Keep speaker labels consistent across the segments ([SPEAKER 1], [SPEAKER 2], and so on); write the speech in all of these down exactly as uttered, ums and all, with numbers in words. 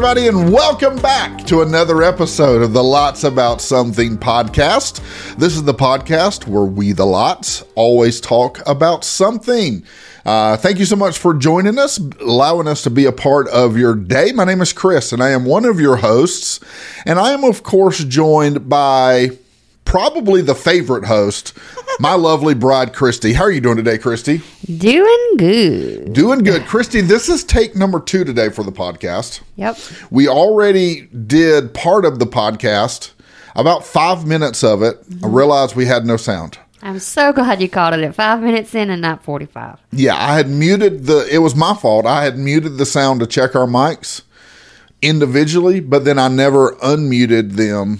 [SPEAKER 1] everybody, and welcome back to another episode of the Lots About Something podcast. This is the podcast where we, the Lots, always talk about something. Uh, thank you so much for joining us, allowing us to be a part of your day. My name is Chris, and I am one of your hosts, and I am, of course, joined by probably the favorite host, my lovely bride, Christy. How are you doing today, Christy?
[SPEAKER 2] Doing good.
[SPEAKER 1] Doing good. Christy, this is take number two today for the podcast.
[SPEAKER 2] Yep.
[SPEAKER 1] We already did part of the podcast, about five minutes of it. Mm-hmm. I realized we had no sound.
[SPEAKER 2] I'm so glad you caught it at five minutes in and not forty-five.
[SPEAKER 1] Yeah, I had muted the, it was my fault. I had muted the sound to check our mics individually, but then I never unmuted them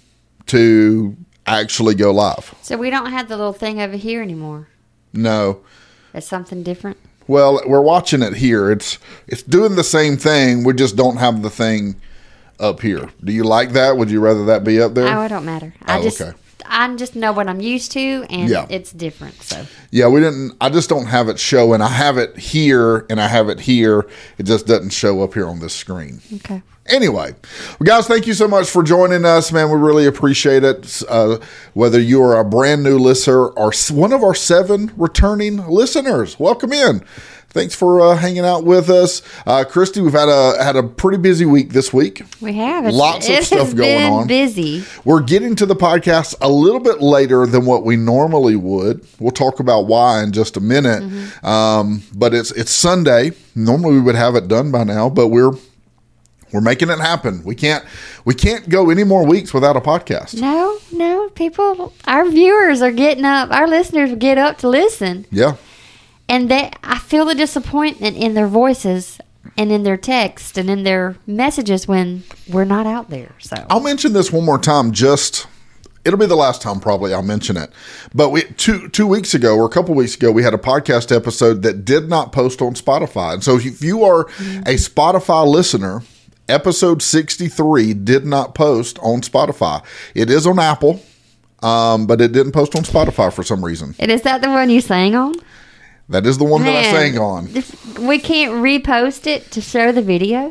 [SPEAKER 1] to actually go live.
[SPEAKER 2] So we don't have the little thing over here anymore.
[SPEAKER 1] No.
[SPEAKER 2] It's something different.
[SPEAKER 1] Well, we're watching it here. It's it's doing the same thing. We just don't have the thing up here. Do you like that? Would you rather that be up there?
[SPEAKER 2] Oh, it don't matter. I
[SPEAKER 1] oh,
[SPEAKER 2] just
[SPEAKER 1] okay.
[SPEAKER 2] I just know what I'm used to, and
[SPEAKER 1] yeah.
[SPEAKER 2] it's different. So
[SPEAKER 1] yeah, we didn't. I just don't have it showing. I have it here, and I have it here. It just doesn't show up here on this screen.
[SPEAKER 2] Okay.
[SPEAKER 1] Anyway, well, guys, thank you so much for joining us, man. We really appreciate it. Uh, whether you are a brand new listener or one of our seven returning listeners, welcome in. Thanks for uh, hanging out with us, uh, Christy. We've had a had a pretty busy week this week.
[SPEAKER 2] We have it's,
[SPEAKER 1] lots of
[SPEAKER 2] it
[SPEAKER 1] stuff
[SPEAKER 2] has
[SPEAKER 1] going
[SPEAKER 2] been
[SPEAKER 1] on.
[SPEAKER 2] Busy.
[SPEAKER 1] We're getting to the podcast a little bit later than what we normally would. We'll talk about why in just a minute. Mm-hmm. Um, but it's it's Sunday. Normally we would have it done by now, but we're We're making it happen. We can't we can't go any more weeks without a podcast.
[SPEAKER 2] No, no. People, our viewers are getting up. Our listeners get up to listen.
[SPEAKER 1] Yeah.
[SPEAKER 2] And they, I feel the disappointment in their voices and in their text and in their messages when we're not out there. So
[SPEAKER 1] I'll mention this one more time. Just it'll be the last time probably I'll mention it. But we two two weeks ago or a couple weeks ago we had a podcast episode that did not post on Spotify. And so if you are mm-hmm. a Spotify listener, episode sixty-three did not post on Spotify. It is on Apple, um, but it didn't post on Spotify for some reason.
[SPEAKER 2] And is that the one you sang on?
[SPEAKER 1] That is the one
[SPEAKER 2] Man,
[SPEAKER 1] that I sang on.
[SPEAKER 2] We can't repost it to show the video?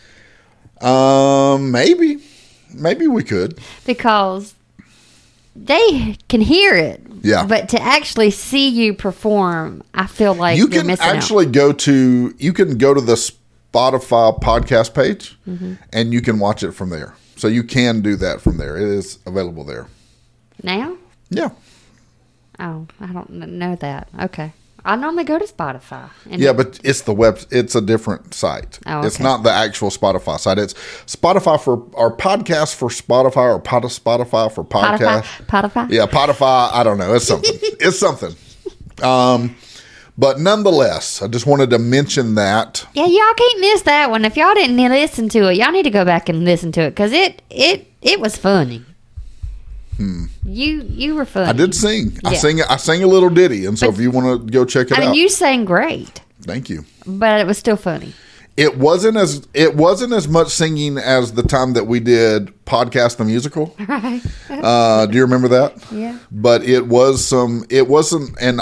[SPEAKER 1] Um, maybe. Maybe we could.
[SPEAKER 2] Because they can hear it.
[SPEAKER 1] Yeah.
[SPEAKER 2] But to actually see you perform, I feel like
[SPEAKER 1] you
[SPEAKER 2] you're
[SPEAKER 1] can
[SPEAKER 2] missing
[SPEAKER 1] actually
[SPEAKER 2] out.
[SPEAKER 1] go to, you can go to the Spotify podcast page mm-hmm. and you can watch it from there. So you can do that from there. It is available there.
[SPEAKER 2] Now?
[SPEAKER 1] Yeah.
[SPEAKER 2] Oh, I don't know that. Okay. I normally go to Spotify. And
[SPEAKER 1] yeah, but it's the web. It's a different site.
[SPEAKER 2] Oh, okay.
[SPEAKER 1] It's not the actual Spotify site. It's Spotify for our podcast for Spotify or pod, Spotify for podcast.
[SPEAKER 2] Spotify?
[SPEAKER 1] Yeah, Spotify. I don't know. It's something. It's something. Um, but nonetheless, I just wanted to mention that.
[SPEAKER 2] Yeah, y'all can't miss that one. If y'all didn't listen to it, y'all need to go back and listen to it because it it it was funny.
[SPEAKER 1] Hmm.
[SPEAKER 2] You you were funny.
[SPEAKER 1] I did sing.
[SPEAKER 2] Yeah.
[SPEAKER 1] I sang. I sang a little ditty, and so
[SPEAKER 2] but,
[SPEAKER 1] if you want to go check it
[SPEAKER 2] I
[SPEAKER 1] out,
[SPEAKER 2] mean, you sang great.
[SPEAKER 1] Thank you.
[SPEAKER 2] But it was still funny.
[SPEAKER 1] It wasn't as it wasn't as much singing as the time that we did Podcast the Musical.
[SPEAKER 2] Right.
[SPEAKER 1] uh, do you remember that?
[SPEAKER 2] Yeah.
[SPEAKER 1] But it was some. It wasn't an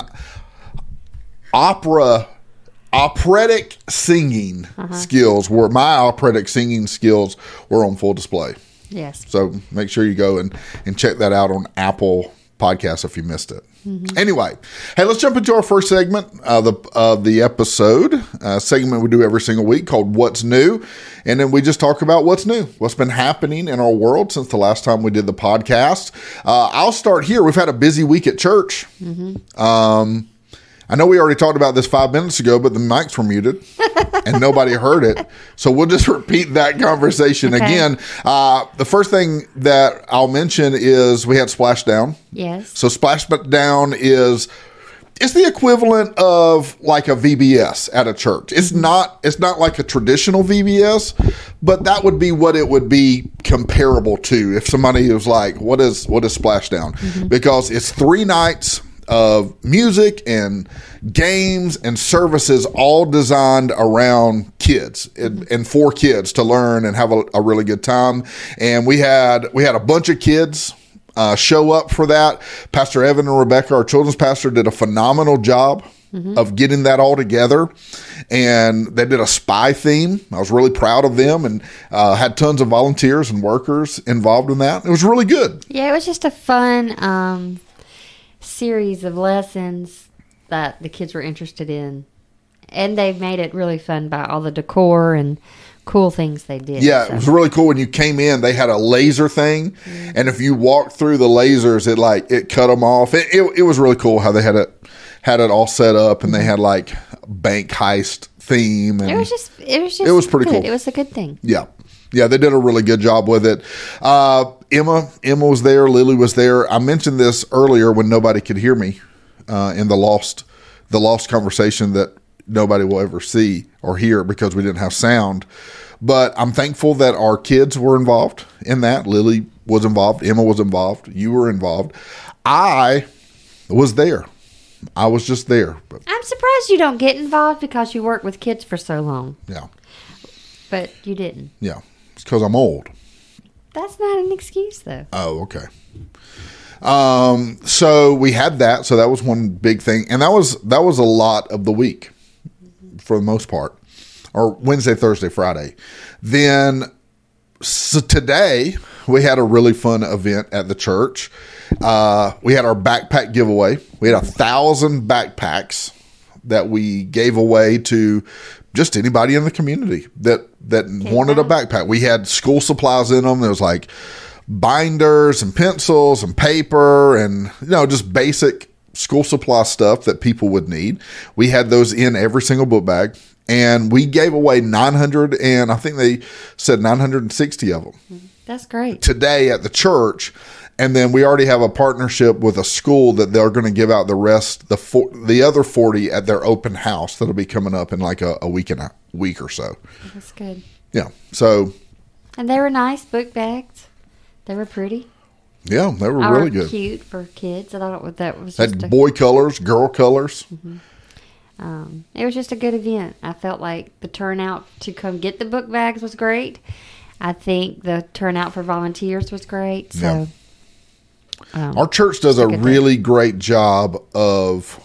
[SPEAKER 1] opera. Operatic singing uh-huh. skills were my operatic singing skills were on full display.
[SPEAKER 2] Yes.
[SPEAKER 1] So make sure you go and, and check that out on Apple Podcasts if you missed it. Mm-hmm. Anyway, hey, let's jump into our first segment of the of the episode. Uh, segment we do every single week called "What's New," and then we just talk about what's new, what's been happening in our world since the last time we did the podcast. Uh, I'll start here. We've had a busy week at church. Mm-hmm. Um, I know we already talked about this five minutes ago, but the mics were muted and nobody heard it. So we'll just repeat that conversation okay. again. Uh, the first thing that I'll mention is we had Splashdown.
[SPEAKER 2] Yes.
[SPEAKER 1] So Splashdown is it's the equivalent of like a V B S at a church. It's mm-hmm. not it's not like a traditional V B S, but that would be what it would be comparable to if somebody was like, what is what is Splashdown? Mm-hmm. Because it's three nights of music and games and services all designed around kids and, and for kids to learn and have a, a really good time. And we had we had a bunch of kids uh, show up for that. Pastor Evan and Rebecca, our children's pastor, did a phenomenal job mm-hmm. of getting that all together. And they did a spy theme. I was really proud of them, and uh, had tons of volunteers and workers involved in that. It was really good.
[SPEAKER 2] Yeah, it was just a fun um, series of lessons that the kids were interested in. And they made it really fun by all the decor and cool things they did.
[SPEAKER 1] Yeah,
[SPEAKER 2] so.
[SPEAKER 1] It was really cool. When you came in, they had a laser thing, mm-hmm. and if you walked through the lasers, it like it cut them off. It, it, it was really cool how they had it had it all set up, and they had like bank heist theme. And
[SPEAKER 2] it was just it was just
[SPEAKER 1] it was pretty
[SPEAKER 2] good.
[SPEAKER 1] cool.
[SPEAKER 2] It was a good thing.
[SPEAKER 1] Yeah. Yeah, they did a really good job with it. Uh, Emma, Emma was there. Lily was there. I mentioned this earlier when nobody could hear me uh, in the lost, the lost conversation that nobody will ever see or hear because we didn't have sound. But I'm thankful that our kids were involved in that. Lily was involved. Emma was involved. You were involved. I was there. I was just there. But,
[SPEAKER 2] I'm surprised you don't get involved because you work with kids for so long.
[SPEAKER 1] Yeah.
[SPEAKER 2] But you didn't.
[SPEAKER 1] Yeah. It's because I'm old.
[SPEAKER 2] That's not an excuse, though.
[SPEAKER 1] Oh, okay. Um, so we had that. So that was one big thing. And that was that was a lot of the week for the most part. Or Wednesday, Thursday, Friday. Then so today we had a really fun event at the church. Uh, we had our backpack giveaway. We had a thousand backpacks that we gave away to just anybody in the community that that okay, wanted wow. a backpack. We had school supplies in them. There was like binders and pencils and paper and, you know, just basic school supply stuff that people would need. We had those in every single book bag, and we gave away nine hundred, and I think they said nine hundred sixty of them.
[SPEAKER 2] That's great.
[SPEAKER 1] Today at the church. And then we already have a partnership with a school that they're going to give out the rest, the for, the other forty at their open house that'll be coming up in like a, a week and a week or so.
[SPEAKER 2] That's good.
[SPEAKER 1] Yeah. So.
[SPEAKER 2] And they were nice book bags. They were pretty.
[SPEAKER 1] Yeah, they were
[SPEAKER 2] Or
[SPEAKER 1] really good.
[SPEAKER 2] Cute for kids. I thought that was
[SPEAKER 1] had
[SPEAKER 2] just a,
[SPEAKER 1] boy colors, girl colors.
[SPEAKER 2] Mm-hmm. Um, it was just a good event. I felt like the turnout to come get the book bags was great. I think the turnout for volunteers was great. So.
[SPEAKER 1] Yeah.
[SPEAKER 2] Um,
[SPEAKER 1] our church does a, a really thing. great job of.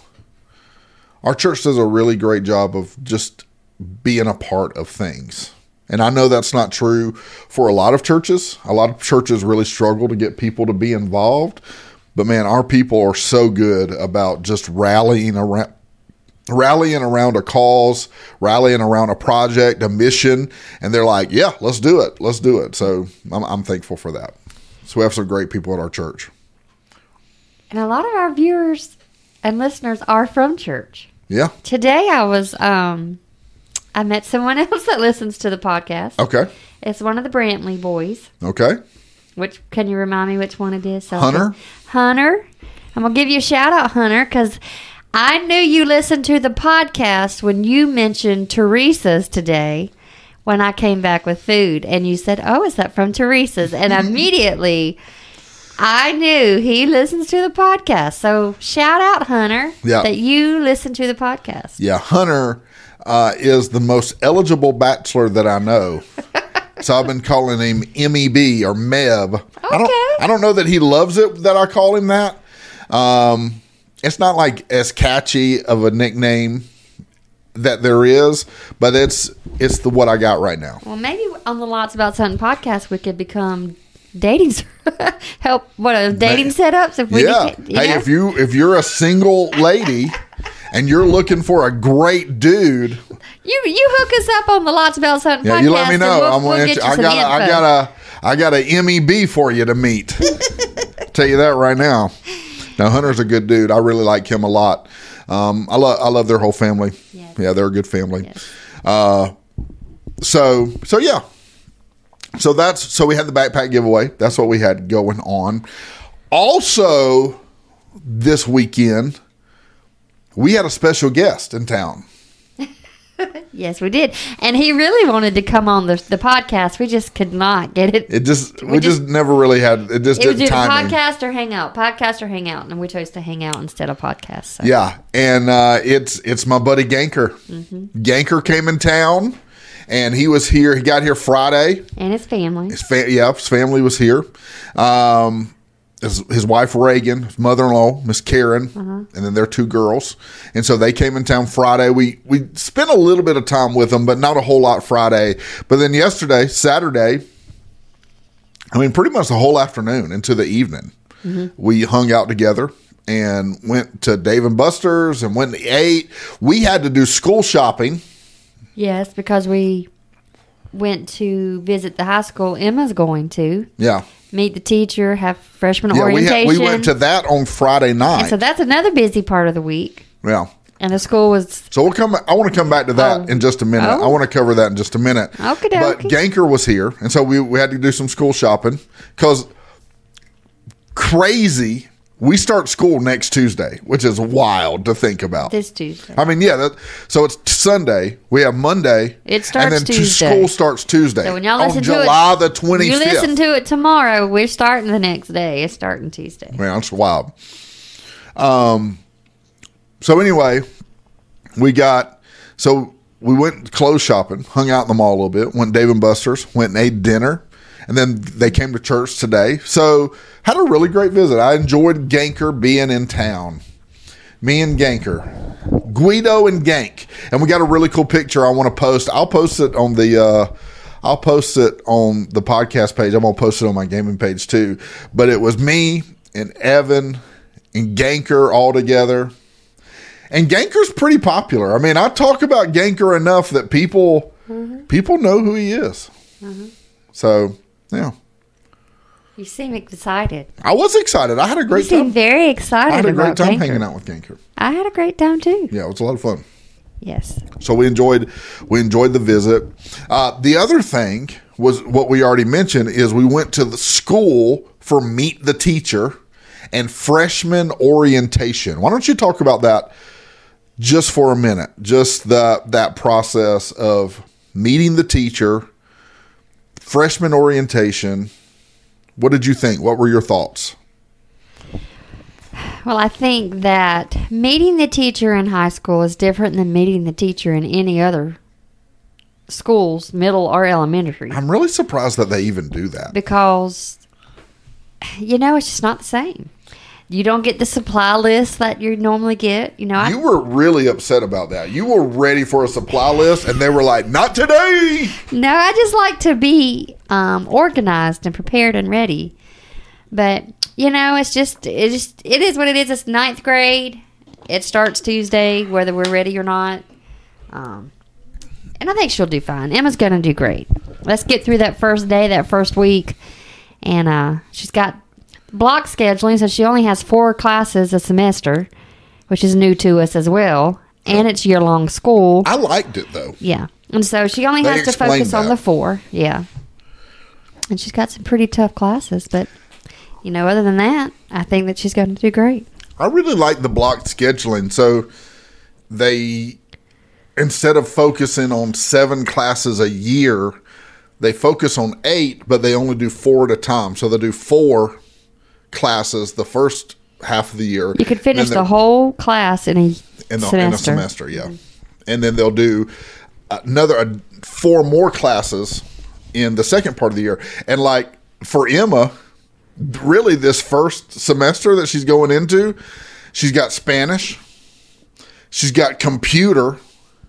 [SPEAKER 1] Our church does a really great job of just being a part of things. And I know that's not true for a lot of churches. A lot of churches really struggle to get people to be involved. But man, our people are so good about just rallying around, rallying around a cause, rallying around a project, a mission. And they're like, yeah, let's do it. Let's do it. So I'm, I'm thankful for that. So we have some great people at our church.
[SPEAKER 2] And a lot of our viewers and listeners are from church.
[SPEAKER 1] Yeah.
[SPEAKER 2] Today I was, um, I met someone else that listens to the podcast.
[SPEAKER 1] Okay.
[SPEAKER 2] It's one of the Brantley boys.
[SPEAKER 1] Okay.
[SPEAKER 2] Which, can you remind me which one it is? So
[SPEAKER 1] Hunter.
[SPEAKER 2] Hunter. I'm going to give you a shout out, Hunter, because I knew you listened to the podcast when you mentioned Teresa's today when I came back with food. And you said, oh, is that from Teresa's? And immediately I knew he listens to the podcast. So shout out, Hunter,
[SPEAKER 1] yeah.
[SPEAKER 2] that you listen to the podcast.
[SPEAKER 1] Yeah, Hunter uh, is the most eligible bachelor that I know. So I've been calling him M E B or Meb. Okay. I don't, I don't know that he loves it that I call him that. Um, it's not like as catchy of a nickname that there is, but it's it's the what I got right now.
[SPEAKER 2] Well, maybe on the Lots About Something podcast we could become dating help what a dating setups if we
[SPEAKER 1] yeah
[SPEAKER 2] could, you
[SPEAKER 1] hey
[SPEAKER 2] know?
[SPEAKER 1] if you if you're a single lady and you're looking for a great dude,
[SPEAKER 2] you you hook us up on the Lots About Something
[SPEAKER 1] yeah
[SPEAKER 2] podcast,
[SPEAKER 1] you let me know.
[SPEAKER 2] We'll,
[SPEAKER 1] I'm gonna
[SPEAKER 2] we'll
[SPEAKER 1] I got a, I got a I got a M E B for you to meet. Tell you that right now. Now Hunter's a good dude. I really like him a lot. um I love I love their whole family. Yes. Yeah, they're a good family. Yes. uh so so yeah So that's so we had the backpack giveaway. That's what we had going on. Also, this weekend, we had a special guest in town.
[SPEAKER 2] Yes, we did, and he really wanted to come on the the podcast. We just could not get it.
[SPEAKER 1] It just we, we just, just never really had it. Just
[SPEAKER 2] it was
[SPEAKER 1] didn't
[SPEAKER 2] either
[SPEAKER 1] timing.
[SPEAKER 2] podcast or hang out, podcast or hang out, and we chose to hang out instead of podcast. So.
[SPEAKER 1] Yeah, and uh, it's it's my buddy Ganker. Mm-hmm. Ganker came in town. And he was here. He got here Friday.
[SPEAKER 2] And his family.
[SPEAKER 1] His fa- yeah, his family was here. Um, his, his wife Reagan, his mother-in-law Miss Karen,
[SPEAKER 2] Uh-huh.
[SPEAKER 1] and then their two girls. And so they came in town Friday. We we spent a little bit of time with them, but not a whole lot Friday. But then yesterday, Saturday, I mean, pretty much the whole afternoon into the evening, mm-hmm. we hung out together and went to Dave and Buster's and went and ate. We had to do school shopping.
[SPEAKER 2] Yes, because we went to visit the high school Emma's going to.
[SPEAKER 1] Yeah.
[SPEAKER 2] Meet the teacher, have freshman
[SPEAKER 1] Yeah, we,
[SPEAKER 2] orientation.
[SPEAKER 1] had, we went to that on Friday night.
[SPEAKER 2] And so that's another busy part of the week.
[SPEAKER 1] Yeah.
[SPEAKER 2] And the school was...
[SPEAKER 1] So we'll come. I want to come back to that
[SPEAKER 2] Oh.
[SPEAKER 1] in just a minute.
[SPEAKER 2] Oh.
[SPEAKER 1] I want to cover that in just a minute.
[SPEAKER 2] Okie
[SPEAKER 1] But
[SPEAKER 2] dokie.
[SPEAKER 1] Ganker was here, and so we, we had to do some school shopping because crazy. We start school next Tuesday, which is wild to think about.
[SPEAKER 2] This Tuesday.
[SPEAKER 1] I mean, yeah. That, so it's Sunday. We have Monday.
[SPEAKER 2] It starts
[SPEAKER 1] and then t-
[SPEAKER 2] Tuesday.
[SPEAKER 1] School starts Tuesday.
[SPEAKER 2] So when y'all
[SPEAKER 1] on
[SPEAKER 2] listen to
[SPEAKER 1] July
[SPEAKER 2] it,
[SPEAKER 1] the twenty
[SPEAKER 2] you
[SPEAKER 1] fifth.
[SPEAKER 2] listen to it tomorrow, we're starting the next day. It's starting Tuesday.
[SPEAKER 1] Man, it's wild. Um. So anyway, we got so we went clothes shopping, hung out in the mall a little bit, went to Dave and Buster's, went and ate dinner, and then they came to church today. So had a really great visit. I enjoyed Ganker being in town. Me and Ganker, Guido and Gank, and we got a really cool picture. I want to post. I'll post it on the. Uh, I'll post it on the podcast page. I'm gonna post it on my gaming page too. But it was me and Evan and Ganker all together. And Ganker's pretty popular. I mean, I talk about Ganker enough that people mm-hmm. people know who he is. Mm-hmm. So, yeah.
[SPEAKER 2] You seem excited.
[SPEAKER 1] I was excited. I had a great
[SPEAKER 2] you
[SPEAKER 1] time.
[SPEAKER 2] You seem very excited.
[SPEAKER 1] I had a great
[SPEAKER 2] about
[SPEAKER 1] time
[SPEAKER 2] Ganker.
[SPEAKER 1] hanging out with Ganker.
[SPEAKER 2] I had a great time too.
[SPEAKER 1] Yeah, it was a lot of fun.
[SPEAKER 2] Yes.
[SPEAKER 1] So we enjoyed we enjoyed the visit. Uh, the other thing was what we already mentioned is we went to the school for Meet the Teacher and freshman orientation. Why don't you talk about that just for a minute? Just the that process of meeting the teacher, freshman orientation. What did you think? What were your thoughts?
[SPEAKER 2] Well, I think that meeting the teacher in high school is different than meeting the teacher in any other schools, middle or elementary.
[SPEAKER 1] I'm really surprised that they even do that.
[SPEAKER 2] Because, you know, it's just not the same. You don't get the supply list that you normally get. You know, I,
[SPEAKER 1] You were really upset about that. You were ready for a supply list, and they were like, not today.
[SPEAKER 2] no, I just like to be um, organized and prepared and ready. But, you know, it's just, it just, it is what it is. It's ninth grade. It starts Tuesday, whether we're ready or not. Um, and I think she'll do fine. Emma's going to do great. Let's get through that first day, that first week. And uh, she's got block scheduling, so she only has four classes a semester, which is new to us as well. And it's year-long school.
[SPEAKER 1] I liked it, though.
[SPEAKER 2] Yeah. And so she only
[SPEAKER 1] They
[SPEAKER 2] has to
[SPEAKER 1] explained
[SPEAKER 2] focus on
[SPEAKER 1] that.
[SPEAKER 2] the four. Yeah. And she's got some pretty tough classes, but, you know, other than that, I think that she's going to do great.
[SPEAKER 1] I really like the block scheduling. So they, instead of focusing on seven classes a year, they focus on eight, but they only do four at a time. So they do four classes the first half of the year.
[SPEAKER 2] You could finish
[SPEAKER 1] And then
[SPEAKER 2] the whole class in a
[SPEAKER 1] in, the,
[SPEAKER 2] semester.
[SPEAKER 1] in a semester, yeah. And then they'll do another uh, four more classes in the second part of the year. And like for Emma, really this first semester that she's going into, she's got Spanish, she's got computer,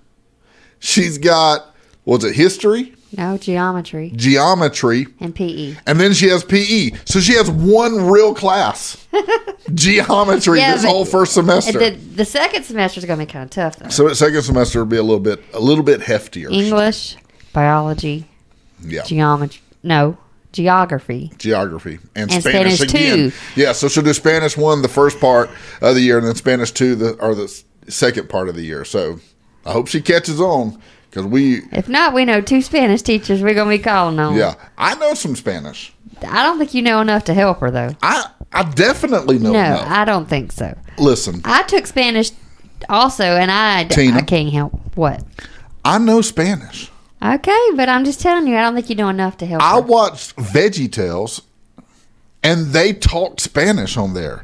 [SPEAKER 1] she's got, was it history?
[SPEAKER 2] No, geometry
[SPEAKER 1] Geometry.
[SPEAKER 2] and P E.
[SPEAKER 1] And then she has P E. So she has one real class. Geometry
[SPEAKER 2] Yeah,
[SPEAKER 1] this
[SPEAKER 2] but-
[SPEAKER 1] whole first semester.
[SPEAKER 2] The, the second semester is going to be kind of tough, though.
[SPEAKER 1] So the second semester will be a little bit a little bit heftier.
[SPEAKER 2] English, biology,
[SPEAKER 1] Yeah.
[SPEAKER 2] geometry, no, geography.
[SPEAKER 1] Geography and,
[SPEAKER 2] And
[SPEAKER 1] Spanish,
[SPEAKER 2] Spanish
[SPEAKER 1] again.
[SPEAKER 2] two.
[SPEAKER 1] Yeah, so she'll do Spanish one the first part of the year, and then Spanish two the or the s- second part of the year. So I hope she catches on because we.
[SPEAKER 2] If not, we know two Spanish teachers we're going to be calling on.
[SPEAKER 1] Yeah, I know some Spanish.
[SPEAKER 2] I don't think you know enough to help her, though.
[SPEAKER 1] I I definitely know.
[SPEAKER 2] No,
[SPEAKER 1] enough.
[SPEAKER 2] I don't think so.
[SPEAKER 1] Listen,
[SPEAKER 2] I took Spanish also, and I,
[SPEAKER 1] Tina.
[SPEAKER 2] I can't help. What?
[SPEAKER 1] I know Spanish.
[SPEAKER 2] Okay, but I'm just telling you, I don't think you know enough to help
[SPEAKER 1] I
[SPEAKER 2] her.
[SPEAKER 1] watched VeggieTales, and they talked Spanish on there.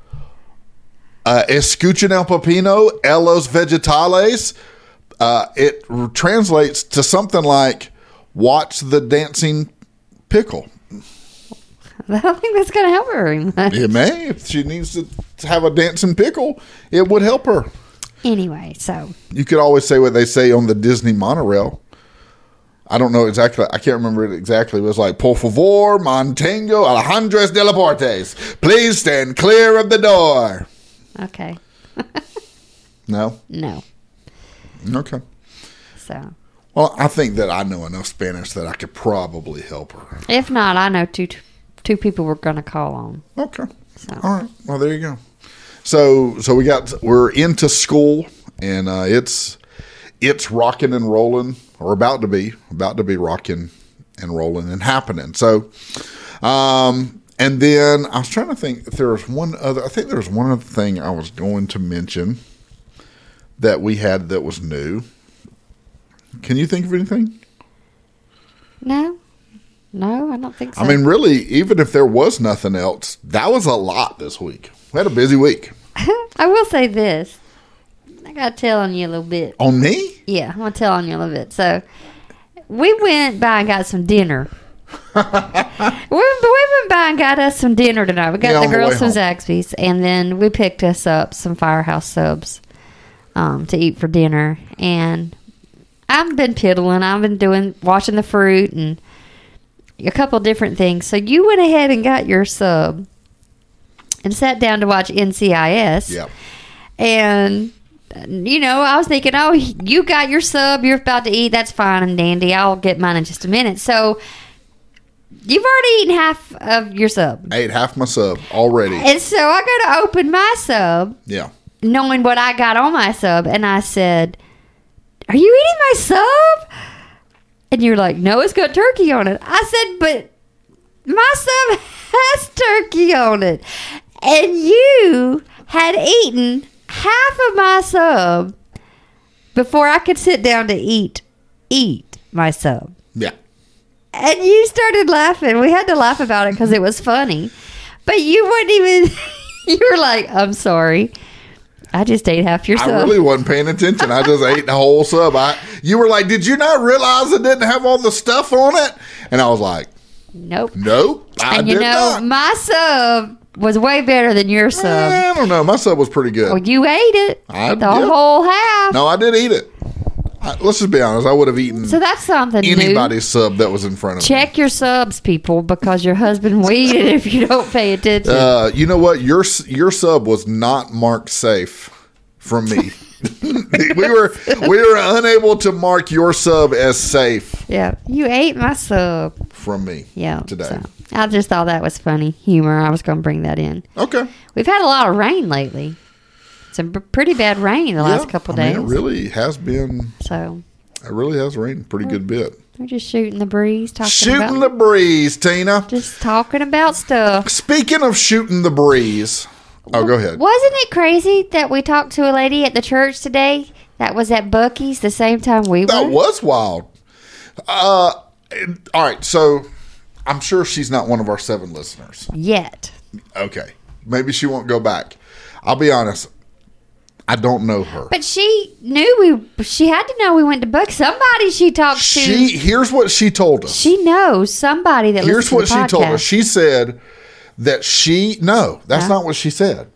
[SPEAKER 1] Uh, Escuchen el pepino, el los vegetales. Uh, it r- translates to something like "watch the dancing pickle."
[SPEAKER 2] I don't think that's going to help her very much.
[SPEAKER 1] It may. If she needs to have a dancing pickle, it would help her.
[SPEAKER 2] Anyway, so.
[SPEAKER 1] You could always say what they say on the Disney monorail. I don't know exactly. I can't remember it exactly. It was like, por favor, mantengo Alejandro de la Portes. Please stand clear of the door.
[SPEAKER 2] Okay.
[SPEAKER 1] No?
[SPEAKER 2] No.
[SPEAKER 1] Okay.
[SPEAKER 2] So.
[SPEAKER 1] Well, I think that I know enough Spanish that I could probably help her.
[SPEAKER 2] If not, I know two two people we're going to call on.
[SPEAKER 1] Okay.
[SPEAKER 2] So.
[SPEAKER 1] All right. Well, there you go. So, so we got we're into school, and uh, it's it's rocking and rolling, or about to be about to be rocking and rolling and happening. So, um, and then I was trying to think if there was one other. I think there was one other thing I was going to mention that we had that was new. Can you think of anything?
[SPEAKER 2] No. No, I don't think so.
[SPEAKER 1] I mean, really, even if there was nothing else, that was a lot this week. We had a busy week.
[SPEAKER 2] I will say this. I got to tell on you a little bit.
[SPEAKER 1] On me?
[SPEAKER 2] Yeah, I'm going to tell on you a little bit. So, we went by and got some dinner. we, we went by and got us some dinner tonight. We got
[SPEAKER 1] Yeah,
[SPEAKER 2] the
[SPEAKER 1] on the
[SPEAKER 2] girls
[SPEAKER 1] way
[SPEAKER 2] some
[SPEAKER 1] home.
[SPEAKER 2] Zaxby's, and then we picked us up some Firehouse subs um, to eat for dinner. And I've been piddling. I've been doing, washing the fruit and a couple different things. So you went ahead and got your sub and sat down to watch N C I S.
[SPEAKER 1] Yep.
[SPEAKER 2] And, you know, I was thinking, oh, you got your sub. You're about to eat. That's fine and dandy. I'll get mine in just a minute. So you've already eaten half of your sub.
[SPEAKER 1] I ate half my sub already.
[SPEAKER 2] And so I go to open my sub,
[SPEAKER 1] Yeah.
[SPEAKER 2] knowing what I got on my sub. And I said, are you eating my sub? And you're like, no, it's got turkey on it. I said, but my sub has turkey on it. And you had eaten half of my sub before I could sit down to eat, eat my sub.
[SPEAKER 1] Yeah.
[SPEAKER 2] And you started laughing. We had to laugh about it because it was funny. But you wouldn't even, you were like, I'm sorry. I just ate half your sub.
[SPEAKER 1] I really wasn't paying attention. I just ate the whole sub. I, you were like, did you not realize it didn't have all the stuff on it? And I was like,
[SPEAKER 2] Nope.
[SPEAKER 1] nope, I
[SPEAKER 2] and you
[SPEAKER 1] did
[SPEAKER 2] know,
[SPEAKER 1] not.
[SPEAKER 2] my sub was way better than your sub.
[SPEAKER 1] I don't know. My sub was pretty good.
[SPEAKER 2] Well, you ate it.
[SPEAKER 1] I
[SPEAKER 2] the
[SPEAKER 1] did.
[SPEAKER 2] whole half.
[SPEAKER 1] No, I did eat it. I, let's just be honest. I would have eaten
[SPEAKER 2] So that's something
[SPEAKER 1] anybody's sub that was in front
[SPEAKER 2] new.
[SPEAKER 1] of
[SPEAKER 2] Check your subs, people, because your husband will eat it if you don't pay attention.
[SPEAKER 1] me. Uh, you know what? Your your sub was not marked safe from me. we were we were unable to mark your sub as safe
[SPEAKER 2] yeah, you ate my sub.
[SPEAKER 1] from me.
[SPEAKER 2] Yeah,
[SPEAKER 1] today.
[SPEAKER 2] so I just thought that was funny humor. I was going to bring that in.
[SPEAKER 1] Okay.
[SPEAKER 2] We've had a lot of rain lately. Some b- pretty bad rain the last
[SPEAKER 1] Yeah,
[SPEAKER 2] couple
[SPEAKER 1] I
[SPEAKER 2] days.
[SPEAKER 1] mean, it really has been.
[SPEAKER 2] So
[SPEAKER 1] It really has rained a pretty good bit.
[SPEAKER 2] we're just shooting the breeze, talking
[SPEAKER 1] Shooting
[SPEAKER 2] about
[SPEAKER 1] the breeze, Tina.
[SPEAKER 2] just talking about stuff.
[SPEAKER 1] Speaking of shooting the breeze. Oh, go ahead.
[SPEAKER 2] Wasn't it crazy that we talked to a lady at the church today that was at Buc-ee's the same time we were?
[SPEAKER 1] That was wild. Uh, all right, so I'm sure she's not one of our seven listeners.
[SPEAKER 2] Yet.
[SPEAKER 1] Okay. Maybe she won't go back. I'll be honest. I don't know her.
[SPEAKER 2] But she knew we, she had to know we went to Buc. Somebody she talked to.
[SPEAKER 1] She here's what she told us.
[SPEAKER 2] She knows somebody that
[SPEAKER 1] Here's
[SPEAKER 2] listens to
[SPEAKER 1] what
[SPEAKER 2] the
[SPEAKER 1] she told
[SPEAKER 2] podcast.
[SPEAKER 1] us. She said that she no, that's
[SPEAKER 2] Huh?
[SPEAKER 1] not what she said.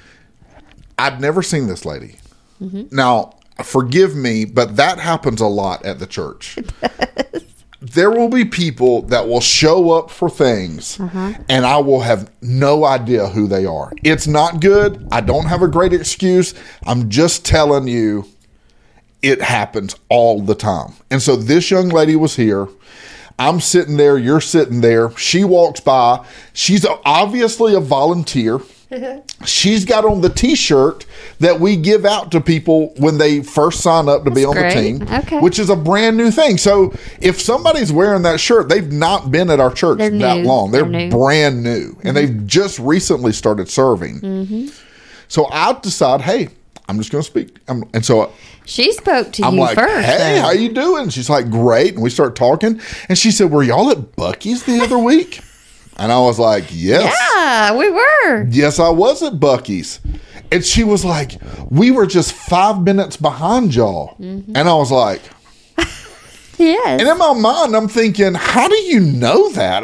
[SPEAKER 1] I'd never seen this lady.
[SPEAKER 2] Mm-hmm.
[SPEAKER 1] Now, forgive me, but that happens a lot at the church. There will be people that will show up for things,
[SPEAKER 2] Uh-huh.
[SPEAKER 1] and I will have no idea who they are. It's not good. I don't have a great excuse. I'm just telling you, it happens all the time. And so this young lady was here. I'm sitting there. You're sitting there. She walks by. She's obviously a volunteer. She's got on the T-shirt that we give out to people when they first sign up to be on
[SPEAKER 2] great.
[SPEAKER 1] the team,
[SPEAKER 2] Okay.
[SPEAKER 1] which is a brand new thing. So if somebody's wearing that shirt, they've not been at our church
[SPEAKER 2] They're
[SPEAKER 1] that
[SPEAKER 2] new.
[SPEAKER 1] long. They're,
[SPEAKER 2] They're new.
[SPEAKER 1] brand new, and they've just recently started serving.
[SPEAKER 2] Mm-hmm.
[SPEAKER 1] So I decide, hey, I'm just going to speak. I'm, and so
[SPEAKER 2] She spoke to
[SPEAKER 1] I'm
[SPEAKER 2] you
[SPEAKER 1] like,
[SPEAKER 2] first.
[SPEAKER 1] hey,
[SPEAKER 2] though.
[SPEAKER 1] how you doing? She's like, great. And we start talking. And she said, were y'all at Buc-ee's the other week? And I was like, yes.
[SPEAKER 2] Yeah, we were.
[SPEAKER 1] Yes, I was at Buc-ee's. And she was like, we were just five minutes behind y'all.
[SPEAKER 2] Mm-hmm.
[SPEAKER 1] And I was like,
[SPEAKER 2] Yes.
[SPEAKER 1] and in my mind, I'm thinking, how do you know that?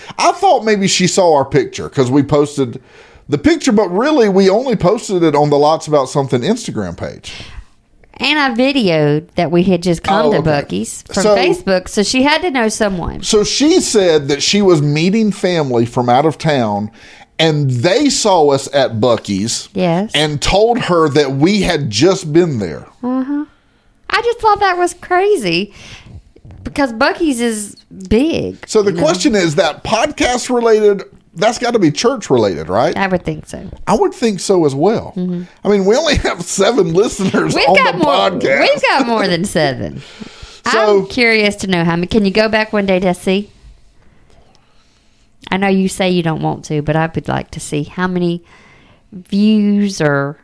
[SPEAKER 1] I thought maybe she saw our picture because we posted the picture, but really we only posted it on the Lots About Something Instagram page.
[SPEAKER 2] And I videoed that we had just come
[SPEAKER 1] Oh,
[SPEAKER 2] to
[SPEAKER 1] okay.
[SPEAKER 2] Buc-ee's from
[SPEAKER 1] So-
[SPEAKER 2] Facebook, so she had to know someone.
[SPEAKER 1] So she said that she was meeting family from out of town, and they saw us at Buc-ee's.
[SPEAKER 2] Yes.
[SPEAKER 1] And told her that we had just been there.
[SPEAKER 2] Uh-huh. I just thought that was crazy because Buc-ee's is big.
[SPEAKER 1] So the
[SPEAKER 2] you know?
[SPEAKER 1] question is, that podcast related? That's got to be church related, right?
[SPEAKER 2] I would think so.
[SPEAKER 1] I would think so as well.
[SPEAKER 2] Mm-hmm.
[SPEAKER 1] I mean, we only have seven listeners
[SPEAKER 2] We've
[SPEAKER 1] on
[SPEAKER 2] got
[SPEAKER 1] the
[SPEAKER 2] more.
[SPEAKER 1] podcast.
[SPEAKER 2] We've got more than seven.
[SPEAKER 1] So-
[SPEAKER 2] I'm curious to know how many. Can you go back one day to see? I know you say you don't want to, but I would like to see how many views or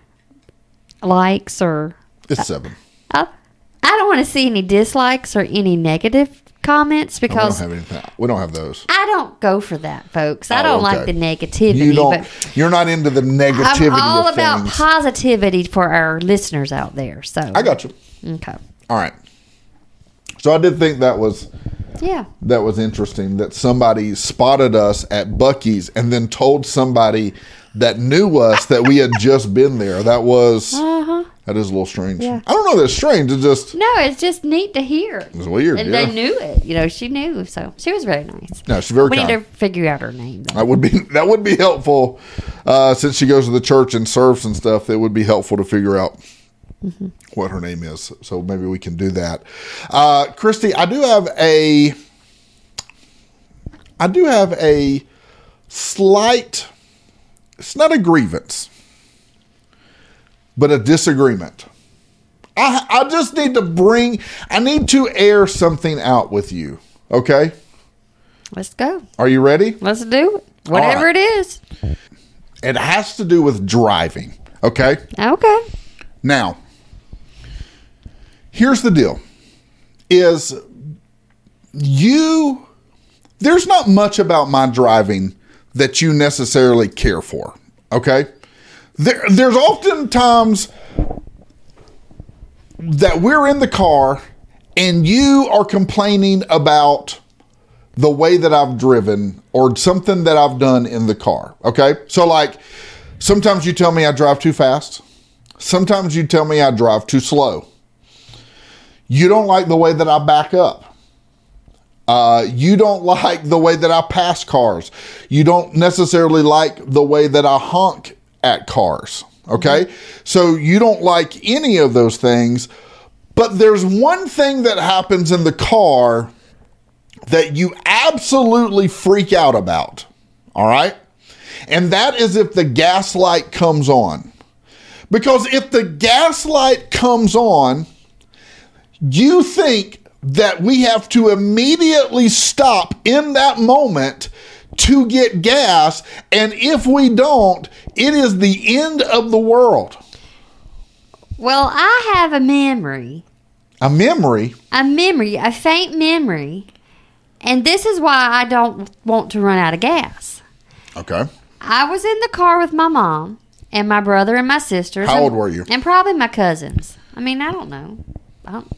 [SPEAKER 2] likes or.
[SPEAKER 1] It's seven.
[SPEAKER 2] Uh, I don't want to see any dislikes or any negative comments
[SPEAKER 1] We don't
[SPEAKER 2] because
[SPEAKER 1] have anything. We don't have those.
[SPEAKER 2] I don't go for that, folks. I
[SPEAKER 1] Oh,
[SPEAKER 2] don't
[SPEAKER 1] okay.
[SPEAKER 2] like the negativity.
[SPEAKER 1] You don't.
[SPEAKER 2] But
[SPEAKER 1] You're not into the negativity
[SPEAKER 2] I'm all
[SPEAKER 1] of
[SPEAKER 2] about
[SPEAKER 1] things.
[SPEAKER 2] positivity for our listeners out there. So
[SPEAKER 1] I got you.
[SPEAKER 2] okay.
[SPEAKER 1] All right. So I did think that was
[SPEAKER 2] Yeah.
[SPEAKER 1] that was interesting that somebody spotted us at Buc-ee's and then told somebody that knew us that we had just been there. That was
[SPEAKER 2] Uh huh.
[SPEAKER 1] that is a little strange.
[SPEAKER 2] Yeah.
[SPEAKER 1] I don't know that it's strange. It's just
[SPEAKER 2] No, it's just neat to hear.
[SPEAKER 1] it's weird.
[SPEAKER 2] And
[SPEAKER 1] yeah.
[SPEAKER 2] they knew it. You know, she knew. So she was very nice.
[SPEAKER 1] No, she's very
[SPEAKER 2] We
[SPEAKER 1] kind.
[SPEAKER 2] need to figure out her name. Though.
[SPEAKER 1] That would be that would be helpful uh, since she goes to the church and serves and stuff. It would be helpful to figure out
[SPEAKER 2] Mm-hmm.
[SPEAKER 1] what her name is. So maybe we can do that. Uh, Christy, I do have a I do have a slight. It's not a grievance, but a disagreement. I I just need to bring. I need to air something out with you. Okay,
[SPEAKER 2] Let's go.
[SPEAKER 1] are you ready?
[SPEAKER 2] Let's do it. Whatever
[SPEAKER 1] right.
[SPEAKER 2] it is.
[SPEAKER 1] It has to do with driving. Okay.
[SPEAKER 2] Okay.
[SPEAKER 1] Now, here's the deal. Is you, there's not much about my driving that you necessarily care for. Okay. There, there's often times that we're in the car and you are complaining about the way that I've driven or something that I've done in the car. Okay. So like sometimes you tell me I drive too fast. Sometimes you tell me I drive too slow. You don't like the way that I back up. Uh, you don't like the way that I pass cars. You don't necessarily like the way that I honk at cars. Okay. Mm-hmm. So you don't like any of those things. But there's one thing that happens in the car that you absolutely freak out about. All right. And that is if the gas light comes on. Because if the gas light comes on, you think that we have to immediately stop in that moment to get gas. And if we don't, it is the end of the world.
[SPEAKER 2] Well, I have a memory.
[SPEAKER 1] A memory?
[SPEAKER 2] A memory, a faint memory. And this is why I don't want to run out of gas.
[SPEAKER 1] Okay.
[SPEAKER 2] I was in the car with my mom and my brother and my sisters.
[SPEAKER 1] How
[SPEAKER 2] and,
[SPEAKER 1] old were you?
[SPEAKER 2] And probably my cousins. I mean, I don't know. I don't,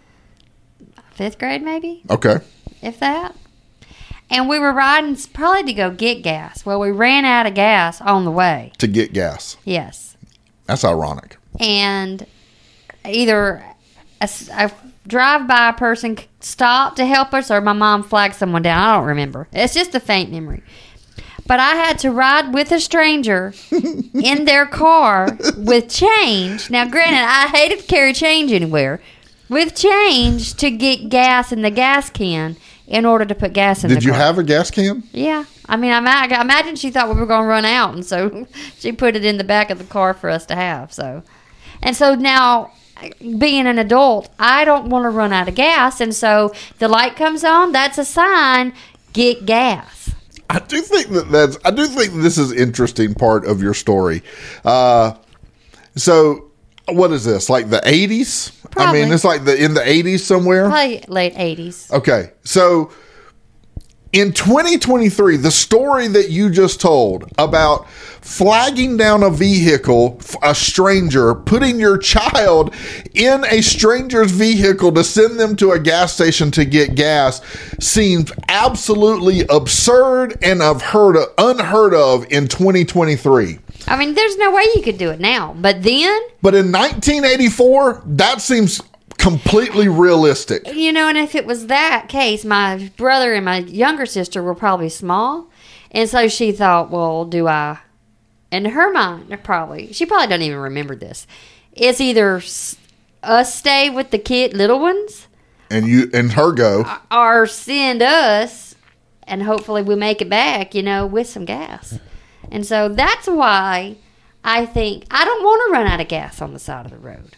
[SPEAKER 2] fifth grade, maybe,
[SPEAKER 1] Okay.
[SPEAKER 2] if that. And we were riding probably to go get gas. Well, we ran out of gas on the way.
[SPEAKER 1] To get gas.
[SPEAKER 2] Yes.
[SPEAKER 1] That's ironic.
[SPEAKER 2] And either a, a drive-by person stopped to help us or my mom flagged someone down. I don't remember. It's just a faint memory. But I had to ride with a stranger in their car with change. Now, granted, I hated to carry change anywhere. With change to get gas in the gas can in order to put gas in
[SPEAKER 1] Did
[SPEAKER 2] the
[SPEAKER 1] you
[SPEAKER 2] car.
[SPEAKER 1] have a gas can?
[SPEAKER 2] Yeah. I mean, I ma- I imagine she thought we were going to run out, and so she put it in the back of the car for us to have. So, and so now, being an adult, I don't want to run out of gas, and so the light comes on. That's a sign. Get gas.
[SPEAKER 1] I do think that that's. I do think this is interesting part of your story. Uh, so, what is this? Like the eighties? I
[SPEAKER 2] Probably.
[SPEAKER 1] mean, it's like the in the eighties somewhere.
[SPEAKER 2] Probably late eighties.
[SPEAKER 1] Okay, so In twenty twenty-three, the story that you just told about flagging down a vehicle, a stranger, putting your child in a stranger's vehicle to send them to a gas station to get gas seems absolutely absurd and unheard of, unheard of in twenty twenty-three.
[SPEAKER 2] I mean, there's no way you could do it now. But then...
[SPEAKER 1] But in nineteen eighty-four, that seems completely realistic.
[SPEAKER 2] You know, and if it was that case, my brother and my younger sister were probably small. And so she thought, well, do I... In her mind, probably... She probably doesn't even remember this. It's either us stay with the kid, little ones...
[SPEAKER 1] And you and her go...
[SPEAKER 2] Or send us, and hopefully we make it back, you know, with some gas. And so that's why I think... I don't want to run out of gas on the side of the road.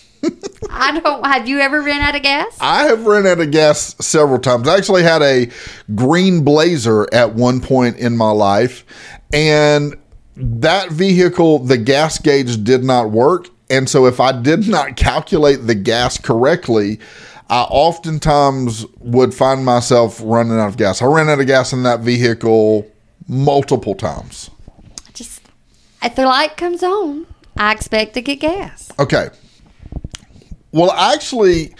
[SPEAKER 2] I don't. Have you ever run out of gas?
[SPEAKER 1] I have run out of gas several times. I actually had a green Blazer at one point in my life, and that vehicle, the gas gauge did not work. And so if I did not calculate the gas correctly, I oftentimes would find myself running out of gas. I ran out of gas in that vehicle multiple times.
[SPEAKER 2] Just if the light comes on, I expect to get gas.
[SPEAKER 1] Okay. Well, actually,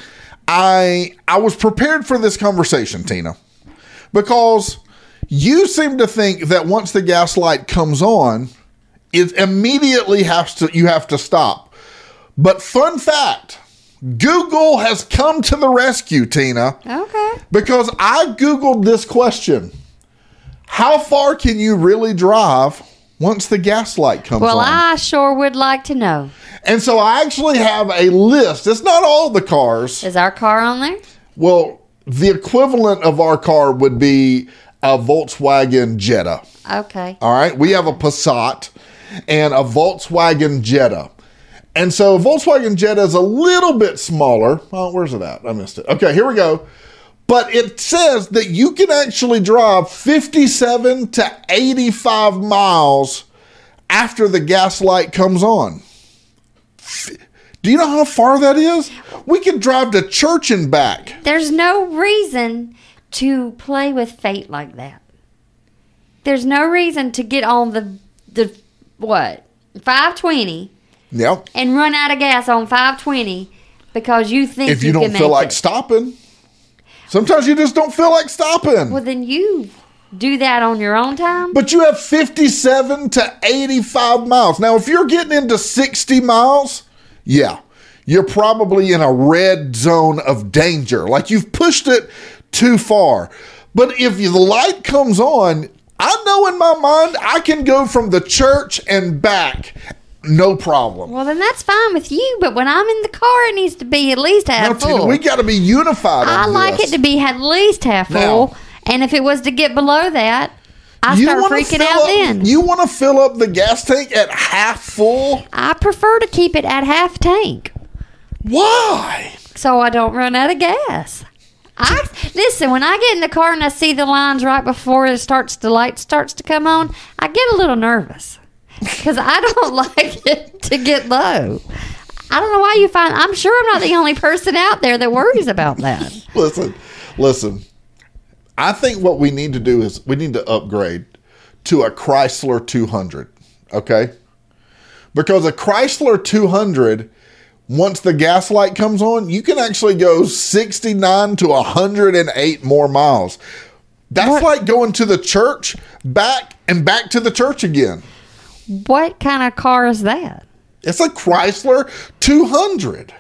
[SPEAKER 1] I I was prepared for this conversation, Tina, because you seem to think that once the gas light comes on, it immediately has to you have to stop. But fun fact, Google has come to the rescue, Tina.
[SPEAKER 2] Okay.
[SPEAKER 1] Because I Googled this question. How far can you really drive once the gas light comes
[SPEAKER 2] well,
[SPEAKER 1] on?
[SPEAKER 2] Well, I sure would like to know.
[SPEAKER 1] And so I actually have a list. It's not all the cars.
[SPEAKER 2] Is our car on there?
[SPEAKER 1] Well, the equivalent of our car would be a Volkswagen Jetta.
[SPEAKER 2] Okay.
[SPEAKER 1] All right. We have a Passat and a Volkswagen Jetta. And so a Volkswagen Jetta is a little bit smaller. Oh, where's it at? I missed it. Okay, here we go. But it says that you can actually drive fifty-seven to eighty-five miles after the gas light comes on. Do you know how far that is? We could drive to church and back.
[SPEAKER 2] There's no reason to play with fate like that. There's no reason to get on the, the what, five twenty
[SPEAKER 1] Yep.
[SPEAKER 2] and run out of gas on five twenty because you think
[SPEAKER 1] if you,
[SPEAKER 2] you
[SPEAKER 1] don't
[SPEAKER 2] can
[SPEAKER 1] feel
[SPEAKER 2] make
[SPEAKER 1] like
[SPEAKER 2] it.
[SPEAKER 1] stopping. Sometimes you just don't feel like stopping.
[SPEAKER 2] Well, then you do that on your own time.
[SPEAKER 1] But you have fifty-seven to eighty-five miles. Now, if you're getting into sixty miles, yeah, you're probably in a red zone of danger. Like you've pushed it too far. But if the light comes on, I know in my mind I can go from the church and back. No problem.
[SPEAKER 2] Well, then that's fine with you. But when I'm in the car, it needs to be at least half
[SPEAKER 1] No, Tina,
[SPEAKER 2] full.
[SPEAKER 1] we got to be unified
[SPEAKER 2] I
[SPEAKER 1] on
[SPEAKER 2] like
[SPEAKER 1] this.
[SPEAKER 2] it to be at least half
[SPEAKER 1] Now,
[SPEAKER 2] full. And if it was to get below that, I
[SPEAKER 1] You
[SPEAKER 2] start
[SPEAKER 1] wanna
[SPEAKER 2] freaking
[SPEAKER 1] fill
[SPEAKER 2] out
[SPEAKER 1] up,
[SPEAKER 2] then.
[SPEAKER 1] You want to fill up the gas tank at half full?
[SPEAKER 2] I prefer to keep it at half tank
[SPEAKER 1] Why?
[SPEAKER 2] so I don't run out of gas. I listen, when I get in the car and I see the lines right before it starts, the light starts to come on, I get a little nervous because I don't like it to get low. I don't know why you find, I'm sure I'm not the only person out there that worries about that.
[SPEAKER 1] Listen, listen. I think what we need to do is we need to upgrade to a Chrysler two hundred, okay? Because a Chrysler two hundred, once the gas light comes on, you can actually go sixty-nine to one hundred eight more miles. That's
[SPEAKER 2] What?
[SPEAKER 1] like going to the church, back, and back to the church again.
[SPEAKER 2] What kind of car is that?
[SPEAKER 1] It's a Chrysler two hundred.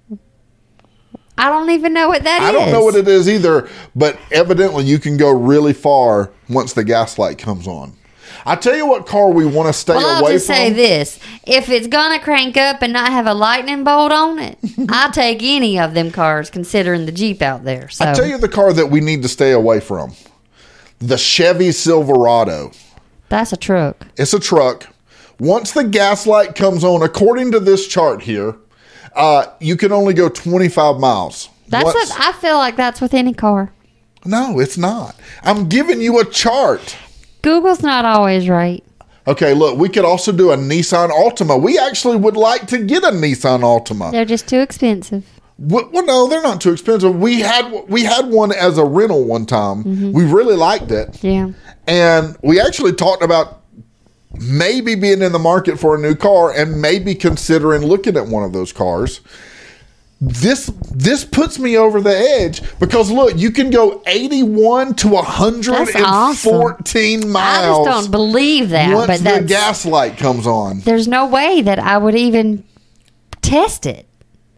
[SPEAKER 2] I don't even know what that
[SPEAKER 1] I
[SPEAKER 2] is.
[SPEAKER 1] don't know what it is either, but evidently you can go really far once the gas light comes on. I tell you what car we want to stay
[SPEAKER 2] Well, I'll
[SPEAKER 1] away
[SPEAKER 2] just
[SPEAKER 1] from.
[SPEAKER 2] say this. If it's going to crank up and not have a lightning bolt on it, I'll take any of them cars considering the Jeep out there. So
[SPEAKER 1] I tell you the car that we need to stay away from. The Chevy Silverado.
[SPEAKER 2] that's a truck.
[SPEAKER 1] It's a truck. Once the gas light comes on, according to this chart here, uh, you can only go twenty-five miles.
[SPEAKER 2] That's
[SPEAKER 1] Once-
[SPEAKER 2] what I feel like that's with any car.
[SPEAKER 1] No, it's not. I'm giving you a chart.
[SPEAKER 2] Google's not always right.
[SPEAKER 1] Okay, look, we could also do a Nissan Altima. We actually would like to get a Nissan Altima.
[SPEAKER 2] They're just too expensive.
[SPEAKER 1] Well, well, no, they're not too expensive. We had we had one as a rental one time. Mm-hmm. We really liked it.
[SPEAKER 2] Yeah.
[SPEAKER 1] And we actually talked about maybe being in the market for a new car and maybe considering looking at one of those cars. This this puts me over the edge because look, you can go eighty-one to one hundred fourteen
[SPEAKER 2] awesome.
[SPEAKER 1] miles.
[SPEAKER 2] I just don't believe that.
[SPEAKER 1] Once
[SPEAKER 2] but
[SPEAKER 1] the
[SPEAKER 2] that's,
[SPEAKER 1] gas light comes on.
[SPEAKER 2] There's no way that I would even test it.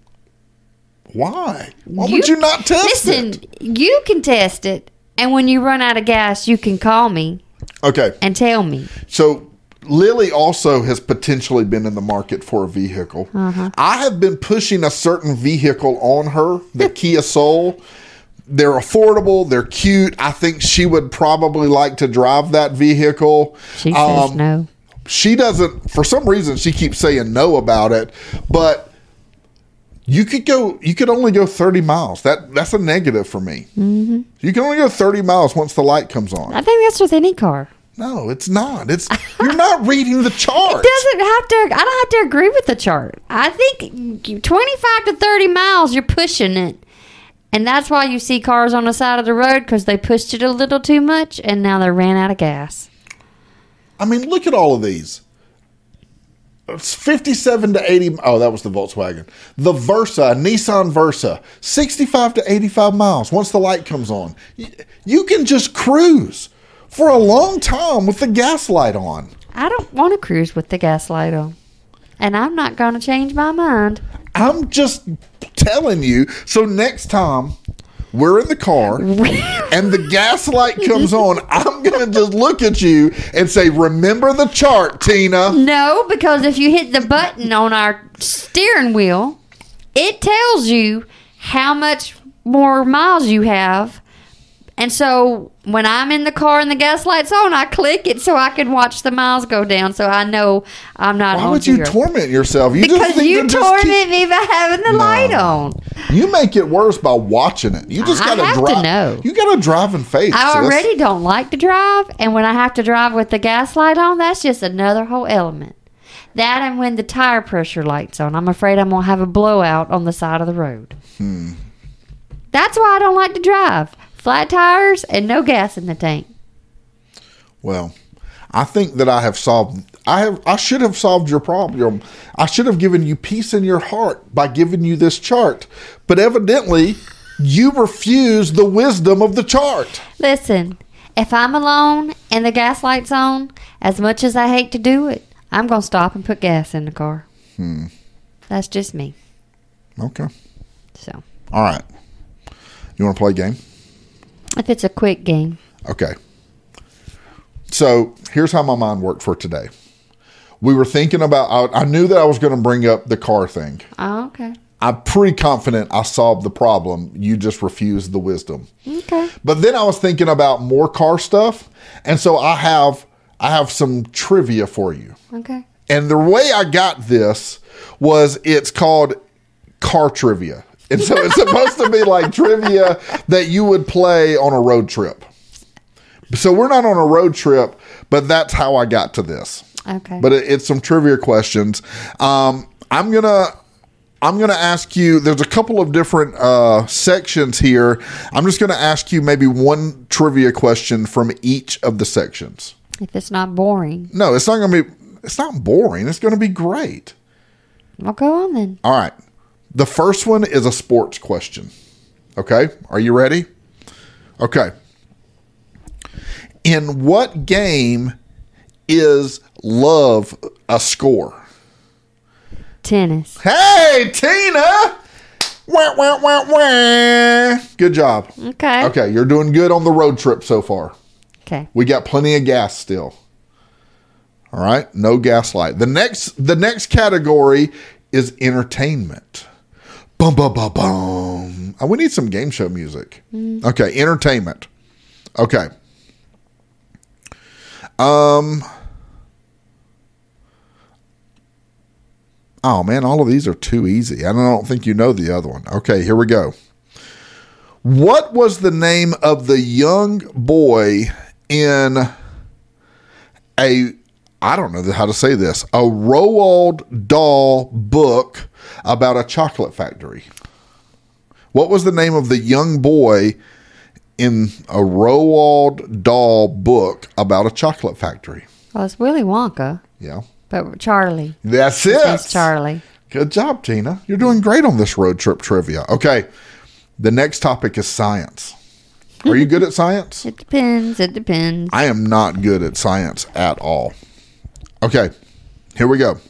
[SPEAKER 1] Why? Why you, would you not test
[SPEAKER 2] listen,
[SPEAKER 1] it?
[SPEAKER 2] Listen, you can test it, and when you run out of gas, you can call me.
[SPEAKER 1] Okay.
[SPEAKER 2] And tell me.
[SPEAKER 1] So Lily also has potentially been in the market for a vehicle. Uh-huh. I have been pushing a certain vehicle on her, the Kia Soul. They're affordable. They're cute. I think she would probably like to drive that vehicle.
[SPEAKER 2] She says um, no.
[SPEAKER 1] She doesn't, for some reason, she keeps saying no about it. But you could go, you could only go thirty miles. That That's a negative for me. Mm-hmm. You can only go thirty miles once the light comes on.
[SPEAKER 2] I think that's with any car.
[SPEAKER 1] No, it's not. It's you're not reading the chart.
[SPEAKER 2] It doesn't have to. I don't have to agree with the chart. I think twenty-five to thirty miles, you're pushing it, and that's why you see cars on the side of the road because they pushed it a little too much, and now they ran out of gas.
[SPEAKER 1] I mean, look at all of these. It's fifty-seven to eighty. Oh, that was the Volkswagen. The Versa, Nissan Versa, sixty-five to eighty-five miles. Once the light comes on, you, you can just cruise for a long time with the gas light on.
[SPEAKER 2] I don't want to cruise with the gas light on. And I'm not going to change my mind.
[SPEAKER 1] I'm just telling you. So next time we're in the car and the gas light comes on, I'm going to just look at you and say, remember the chart, Tina.
[SPEAKER 2] No, because if you hit the button on our steering wheel, it tells you how much more miles you have. And so when I'm in the car and the gas light's on, I click it so I can watch the miles go down so I know I'm not
[SPEAKER 1] Why
[SPEAKER 2] on
[SPEAKER 1] would
[SPEAKER 2] zero.
[SPEAKER 1] you torment yourself? You
[SPEAKER 2] because
[SPEAKER 1] just need
[SPEAKER 2] you
[SPEAKER 1] to
[SPEAKER 2] torment
[SPEAKER 1] keep...
[SPEAKER 2] me by having the
[SPEAKER 1] no.
[SPEAKER 2] light on.
[SPEAKER 1] You make it worse by watching it. You just
[SPEAKER 2] I
[SPEAKER 1] got
[SPEAKER 2] have
[SPEAKER 1] to drive.
[SPEAKER 2] To know.
[SPEAKER 1] You got to drive in faith.
[SPEAKER 2] I
[SPEAKER 1] sis.
[SPEAKER 2] already don't like to drive, and when I have to drive with the gas light on, that's just another whole element. That and when the tire pressure light's on, I'm afraid I'm going to have a blowout on the side of the road.
[SPEAKER 1] Hmm.
[SPEAKER 2] That's why I don't like to drive. Flat tires and no gas in the tank.
[SPEAKER 1] Well, I think that I have solved. I have. I should have solved your problem. I should have given you peace in your heart by giving you this chart. But evidently, you refuse the wisdom of the chart.
[SPEAKER 2] Listen, if I'm alone and the gas light's on, as much as I hate to do it, I'm going to stop and put gas in the car.
[SPEAKER 1] Hmm.
[SPEAKER 2] That's just me.
[SPEAKER 1] Okay.
[SPEAKER 2] So.
[SPEAKER 1] All right. You want to play a game?
[SPEAKER 2] If it's a quick game.
[SPEAKER 1] Okay. So here's how my mind worked for today. We were thinking about, I, I knew that I was going to bring up the car thing.
[SPEAKER 2] Oh, okay.
[SPEAKER 1] I'm pretty confident I solved the problem. You just refused the wisdom.
[SPEAKER 2] Okay.
[SPEAKER 1] But then I was thinking about more car stuff. And so I have, I have some trivia for you.
[SPEAKER 2] Okay.
[SPEAKER 1] And the way I got this was it's called car trivia. And so it's supposed to be like trivia that you would play on a road trip. So we're not on a road trip, but that's how I got to this.
[SPEAKER 2] Okay.
[SPEAKER 1] But it, it's some trivia questions. Um, I'm gonna I'm gonna ask you. There's a couple of different uh, sections here. I'm just gonna ask you maybe one trivia question from each of the sections.
[SPEAKER 2] If it's not boring.
[SPEAKER 1] No, it's not gonna be. It's not boring. It's gonna be great.
[SPEAKER 2] Well, go on then.
[SPEAKER 1] All right. The first one is a sports question. Okay? Are you ready? Okay. In what game is love a score?
[SPEAKER 2] Tennis.
[SPEAKER 1] Hey, Tina! Wah, wah, wah, wah. Good job.
[SPEAKER 2] Okay.
[SPEAKER 1] Okay, you're doing good on the road trip so far.
[SPEAKER 2] Okay.
[SPEAKER 1] We got plenty of gas still. All right? No gaslight. The next the next category is entertainment. Bum, bum, bum, bum. Oh, we need some game show music. Mm. Okay, entertainment. Okay. Um. Oh, man, all of these are too easy. I don't think you know the other one. Okay, here we go. What was the name of the young boy in a, I don't know how to say this, a Roald Dahl book about a chocolate factory? What was the name of the young boy in a Roald Dahl book about a chocolate factory?
[SPEAKER 2] Well, it's Willy Wonka,
[SPEAKER 1] Yeah.
[SPEAKER 2] but Charlie.
[SPEAKER 1] That's it.
[SPEAKER 2] That's Charlie.
[SPEAKER 1] Good job, Tina. You're doing great on this road trip trivia. Okay. The next topic is science. Are you good at science?
[SPEAKER 2] It depends. It depends.
[SPEAKER 1] I am not good at science at all. Okay. Here we go.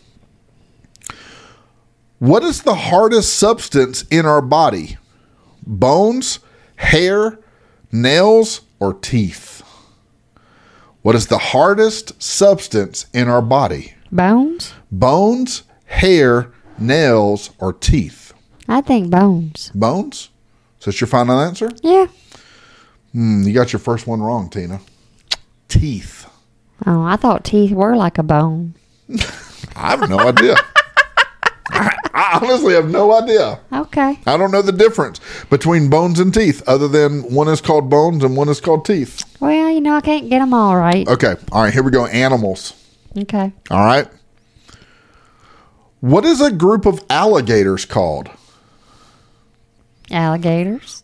[SPEAKER 1] What is the hardest substance in our body? Bones, hair, nails, or teeth? What is the hardest substance in our body?
[SPEAKER 2] Bones?
[SPEAKER 1] Bones, hair, nails, or teeth?
[SPEAKER 2] I think bones.
[SPEAKER 1] Bones? Is that your final answer?
[SPEAKER 2] Yeah.
[SPEAKER 1] Hmm, you got your first one wrong, Tina. Teeth.
[SPEAKER 2] Oh, I thought teeth were like a bone.
[SPEAKER 1] I have no idea. I, I honestly have no idea.
[SPEAKER 2] Okay.
[SPEAKER 1] I don't know the difference between bones and teeth other than one is called bones and one is called teeth.
[SPEAKER 2] Well, you know, I can't get them all right.
[SPEAKER 1] Okay. All right. Here we go. Animals.
[SPEAKER 2] Okay.
[SPEAKER 1] All right. What is a group of alligators called?
[SPEAKER 2] Alligators.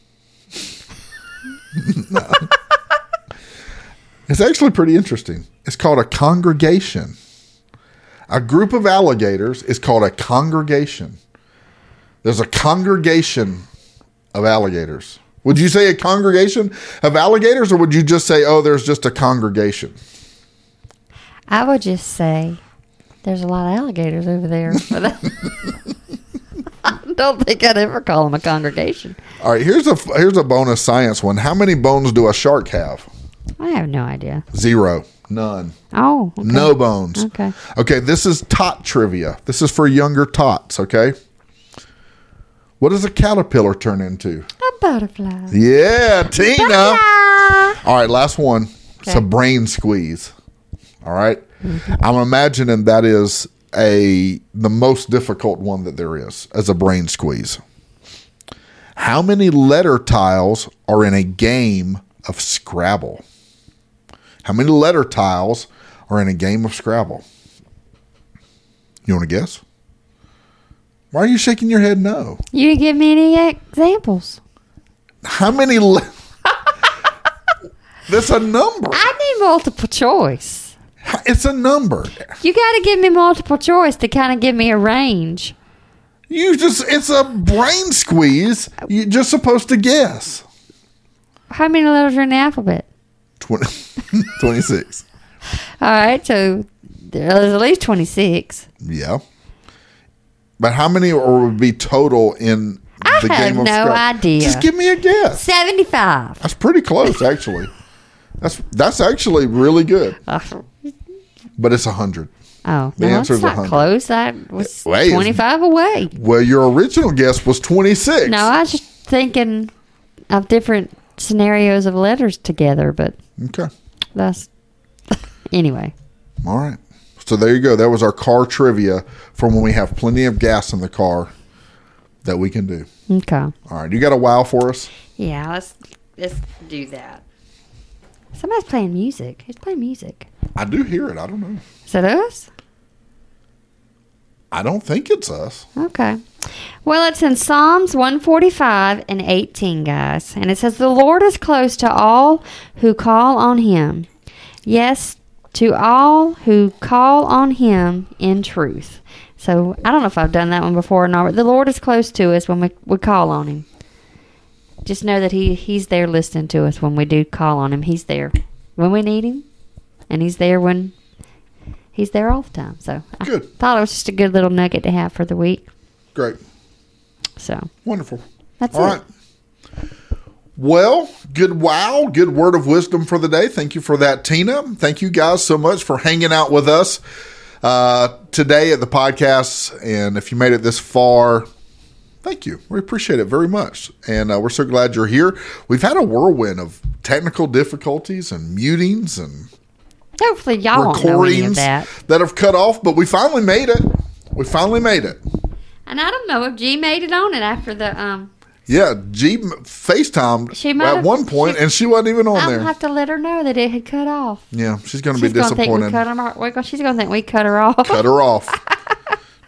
[SPEAKER 1] It's actually pretty interesting. It's called a congregation. A group of alligators is called a congregation. There's a congregation of alligators. Would you say a congregation of alligators, or would you just say, oh, there's just a congregation?
[SPEAKER 2] I would just say there's a lot of alligators over there. But I don't think I'd ever call them a congregation.
[SPEAKER 1] All right, here's a here's a bonus science one. How many bones do a shark have?
[SPEAKER 2] I have no idea.
[SPEAKER 1] Zero. None.
[SPEAKER 2] Oh. Okay.
[SPEAKER 1] No bones.
[SPEAKER 2] Okay.
[SPEAKER 1] Okay, this is tot trivia. This is for younger tots, okay? What does a caterpillar turn into?
[SPEAKER 2] A butterfly.
[SPEAKER 1] Yeah, Tina.
[SPEAKER 2] Butterfly.
[SPEAKER 1] All right, last one. It's a
[SPEAKER 2] Okay.
[SPEAKER 1] brain squeeze. All right? I'm imagining that is a the most difficult one that there is as a brain squeeze. How many letter tiles are in a game of Scrabble? How many letter tiles are in a game of Scrabble? You want to guess? Why are you shaking your head no?
[SPEAKER 2] You didn't give me any examples.
[SPEAKER 1] How many le- That's a number.
[SPEAKER 2] I need multiple choice.
[SPEAKER 1] It's a number.
[SPEAKER 2] You got to give me multiple choice to kind of give me a range.
[SPEAKER 1] You just, it's a brain squeeze. You're just supposed to guess.
[SPEAKER 2] How many letters are in the alphabet?
[SPEAKER 1] twenty, twenty-six.
[SPEAKER 2] All right, so there's at least twenty-six.
[SPEAKER 1] Yeah. But how many or would be total in
[SPEAKER 2] I
[SPEAKER 1] the
[SPEAKER 2] have
[SPEAKER 1] game of
[SPEAKER 2] no
[SPEAKER 1] Scrabble?
[SPEAKER 2] idea.
[SPEAKER 1] Just give me a guess.
[SPEAKER 2] seventy-five.
[SPEAKER 1] That's pretty close, actually. That's that's actually really good.
[SPEAKER 2] Oh,
[SPEAKER 1] But it's one hundred.
[SPEAKER 2] no,
[SPEAKER 1] The answer
[SPEAKER 2] it's
[SPEAKER 1] is
[SPEAKER 2] not
[SPEAKER 1] one hundred.
[SPEAKER 2] close. I was
[SPEAKER 1] Wait, it's-
[SPEAKER 2] twenty-five away.
[SPEAKER 1] Well, your original guess was twenty-six.
[SPEAKER 2] No, I was just thinking of different scenarios of letters together, but
[SPEAKER 1] Okay.
[SPEAKER 2] that's anyway.
[SPEAKER 1] All right. So there you go. That was our car trivia from when we have plenty of gas in the car that we can do.
[SPEAKER 2] Okay.
[SPEAKER 1] All right. You got a wow for us?
[SPEAKER 2] Yeah, let's let's do that. Somebody's playing music. Who's playing music?
[SPEAKER 1] I do hear it. I don't know.
[SPEAKER 2] Is that us?
[SPEAKER 1] I don't think it's us.
[SPEAKER 2] Okay. Well, it's in Psalms one forty-five and eighteen, guys. And it says, "The Lord is close to all who call on him. Yes, to all who call on him in truth." So I don't know if I've done that one before or not, but the Lord is close to us when we, we call on him. Just know that he, he's there listening to us when we do call on him. He's there when we need him, and he's there when he's there all the time. So
[SPEAKER 1] Good.
[SPEAKER 2] I thought it was just a good little nugget to have for the week.
[SPEAKER 1] Great.
[SPEAKER 2] So
[SPEAKER 1] Wonderful.
[SPEAKER 2] that's
[SPEAKER 1] All
[SPEAKER 2] it.
[SPEAKER 1] right. Well, good wow. Good word of wisdom for the day. Thank you for that, Tina. Thank you guys so much for hanging out with us uh, today at the podcast. And if you made it this far, thank you. We appreciate it very much. And uh, we're so glad you're here. We've had a whirlwind of technical difficulties and mutings and
[SPEAKER 2] Hopefully y'all won't know any of
[SPEAKER 1] recordings
[SPEAKER 2] that.
[SPEAKER 1] that have cut off, but we finally made it. We finally made it.
[SPEAKER 2] And I don't know if G made it on it after the um.
[SPEAKER 1] Yeah, G FaceTimed
[SPEAKER 2] She might
[SPEAKER 1] at
[SPEAKER 2] have-
[SPEAKER 1] one point,
[SPEAKER 2] she-
[SPEAKER 1] and she wasn't even on
[SPEAKER 2] I'll
[SPEAKER 1] there.
[SPEAKER 2] have to let her know that it had cut off.
[SPEAKER 1] Yeah, she's going to be
[SPEAKER 2] She's gonna think we
[SPEAKER 1] disappointed.
[SPEAKER 2] cut her. off. She's gonna think we cut her off.
[SPEAKER 1] Cut her off.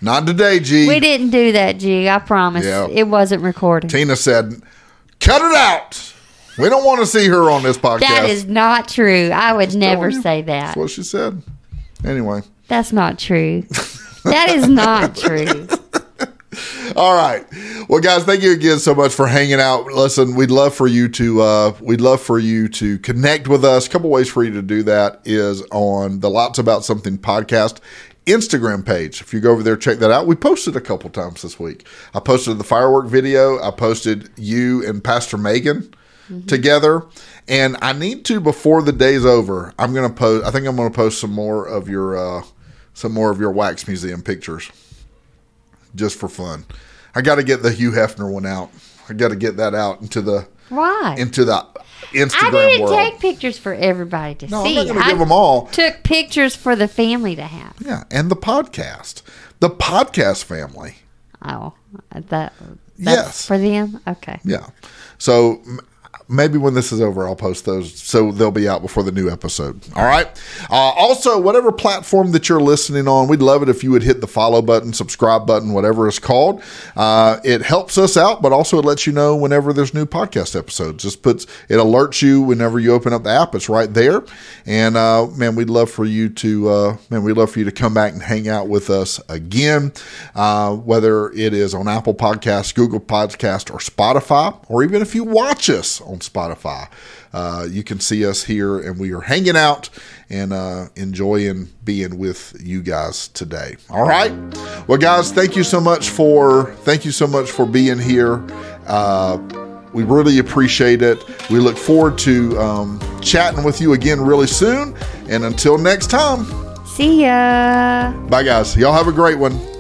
[SPEAKER 1] Not today, G.
[SPEAKER 2] We didn't do that, G. I promise.
[SPEAKER 1] Yeah.
[SPEAKER 2] It wasn't recorded.
[SPEAKER 1] Tina said, cut it out. We don't want to see her on this podcast.
[SPEAKER 2] That is not true. I would
[SPEAKER 1] Just
[SPEAKER 2] never
[SPEAKER 1] telling you.
[SPEAKER 2] say that.
[SPEAKER 1] That's what she said. Anyway.
[SPEAKER 2] That's not true. That is not true.
[SPEAKER 1] All right. Well, guys, thank you again so much for hanging out. Listen, we'd love for you to uh, we'd love for you to connect with us. A couple ways for you to do that is on the Lots About Something podcast Instagram page. If you go over there, check that out. We posted a couple times this week. I posted the firework video. I posted you and Pastor Megan mm-hmm. together. And I need to, before the day's over, I'm going to post, I think I'm going to post some more of your, uh, some more of your Wax Museum pictures. Just for fun. I got to get the Hugh Hefner one out. I got to get that out into the
[SPEAKER 2] Why?
[SPEAKER 1] into the Instagram
[SPEAKER 2] I didn't
[SPEAKER 1] world.
[SPEAKER 2] take pictures for everybody to
[SPEAKER 1] no,
[SPEAKER 2] see.
[SPEAKER 1] I'm not going to
[SPEAKER 2] I
[SPEAKER 1] give them all.
[SPEAKER 2] Took pictures for the family to have.
[SPEAKER 1] Yeah, and the podcast, the podcast family.
[SPEAKER 2] Oh, that that's
[SPEAKER 1] Yes.
[SPEAKER 2] for them. Okay.
[SPEAKER 1] Yeah. So m- maybe when this is over, I'll post those so they'll be out before the new episode. All right. Uh, also, whatever platform that you're listening on, we'd love it if you would hit the follow button, subscribe button, whatever it's called. Uh, it helps us out, but also it lets you know whenever there's new podcast episodes. Just puts it alerts you whenever you open up the app. It's right there. And uh, man, we'd love for you to uh, man, we'd love for you to come back and hang out with us again. Uh, whether it is on Apple Podcasts, Google Podcast, or Spotify, or even if you watch us on Spotify. Uh, you can see us here, and we are hanging out and uh, enjoying being with you guys today. All right. Well, guys, thank you so much for thank you so much for being here. Uh, we really appreciate it. We look forward to um, chatting with you again really soon. And until next time,
[SPEAKER 2] See ya.
[SPEAKER 1] bye, guys. Y'all have a great one.